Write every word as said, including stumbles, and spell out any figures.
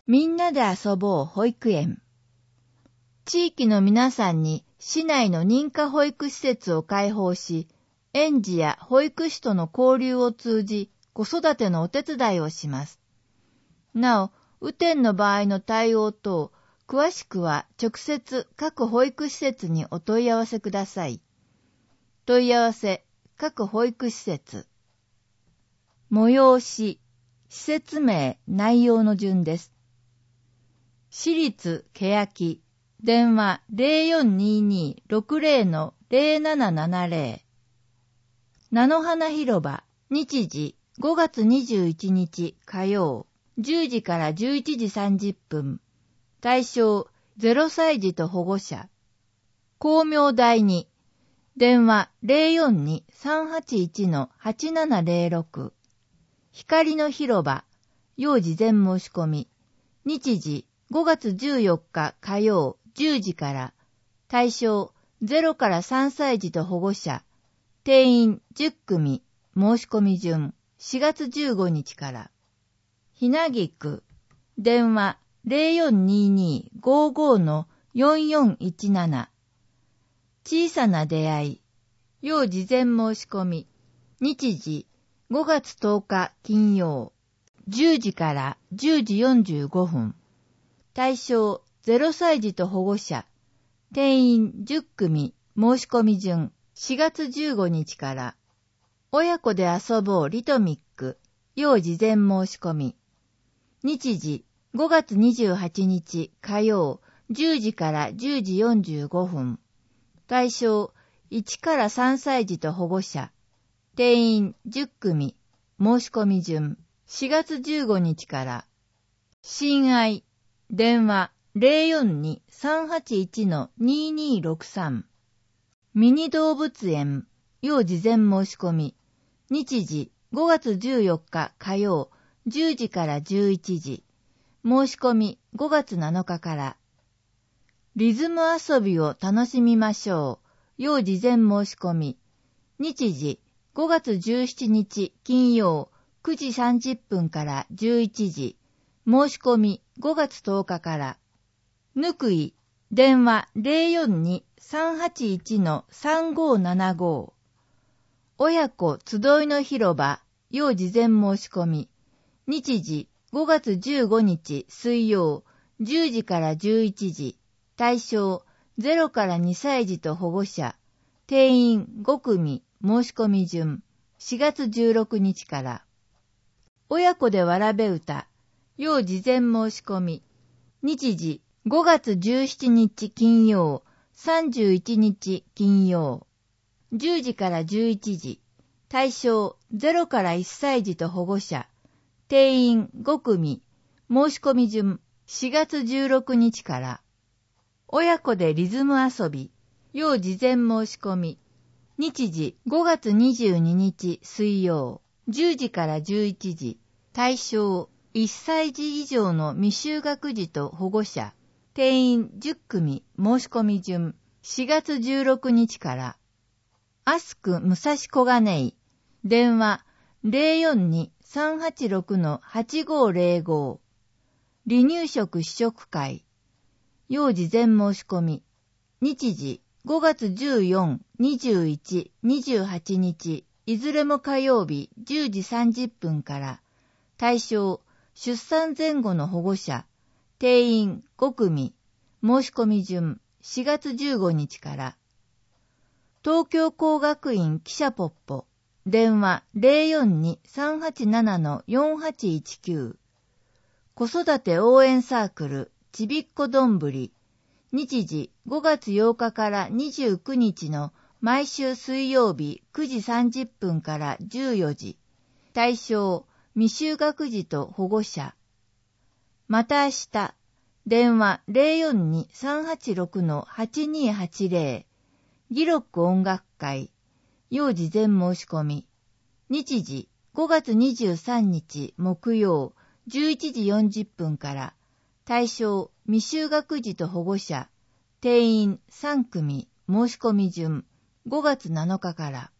みんなで遊ぼう保育園。地域の皆さんに市内の認可保育施設を開放し、園児や保育士との交流を通じ、子育てのお手伝いをします。なお、雨天の場合の対応等、詳しくは直接各保育施設にお問い合わせください。問い合わせ、各保育施設。催し、施設名、内容の順です。私立欅、電話 ゼロよんにーにーろくゼロのゼロななななゼロ。菜の花広場、日時ごがつにじゅういちにち火曜、じゅうじからじゅういちじさんじゅっぷん。対象ゼロさい児と保護者。光明台に、電話 ゼロよんにーさんはちいちのはちななゼロろく。光の広場、要事前申し込み。日時ごがつじゅうよっか火曜じゅうじから。対象ゼロからさんさい児と保護者。定員じゅっくみ。申し込み順しがつじゅうごにちから。ひなぎ区、電話 ゼロよんにーにーごーごーのよんよんいちなな。小さな出会い。要事前申し込み。日時ごがつとおか金曜。じゅうじからじゅうじよんじゅうごふん。対象ゼロさい児と保護者。定員じゅっくみ。申し込み順しがつじゅうごにちから。親子で遊ぼうリトミック。要事前申し込み。日時ごがつにじゅうはちにち火曜じゅうじからじゅうじよんじゅうごふん。対象いちからさんさい児と保護者。定員じゅっくみ。申し込み順しがつじゅうごにちから。親愛、電話 ゼロよんにーさんはちいちのにーにーろくさん。ミニ動物園、要事前申し込み。日時ごがつじゅうよっか火曜じゅうじからじゅういちじ。申し込みごがつなのかから。リズム遊びを楽しみましょう。要事前申し込み。日時ごがつじゅうしちにち金曜くじさんじゅっぷんからじゅういちじ。申し込みごがつとおかから。ぬくい、電話 ゼロよんにーさんはちいちのさんごーななご。親子集いの広場、要事前申し込み。日時ごがつじゅうごにち水曜じゅうじからじゅういちじ。対象ゼロからにさい児と保護者。定員ごくみ。申し込み順しがつじゅうろくにちから。親子でわらべ歌。要事前申し込み。日時ごがつじゅうしちにち金曜さんじゅういちにち金曜。じゅうじからじゅういちじ。対象ゼロからいっさい児と保護者。定員ごくみ。申し込み順しがつじゅうろくにちから。親子でリズム遊び。要事前申し込み。日時ごがつにじゅうににち水曜じゅうじからじゅういちじ。対象いっさい児以上の未就学児と保護者。定員じゅっくみ。申し込み順しがつじゅうろくにちから。アスク武蔵小金井。電話 ゼロよんにーさんはちろくのはちごーゼロご。離乳食試食会。要事前申し込み。日時ごがつじゅうよっか、にじゅういち、にじゅうはちにち、いずれも火曜日じゅうじさんじゅっぷんから。対象、出産前後の保護者。定員ごくみ。申し込み順しがつじゅうごにちから。東京工学院記者ポッポ。電話 ゼロよんにーさんはちななのよんはちいちきゅう。子育て応援サークルちびっこどんぶり。日時ごがつようかからにじゅうくにちの毎週水曜日くじさんじゅっぷんからじゅうよじ。対象未就学児と保護者。また明日。電話 ゼロよんにーさんはちろくのはちにーはちゼロ。ギロック音楽会。要事前申し込み。日時ごがつにじゅうさんにち木曜じゅういちじよんじゅっぷんから。対象未就学児と保護者。定員さんくみ。申し込み順ごがつなのかから。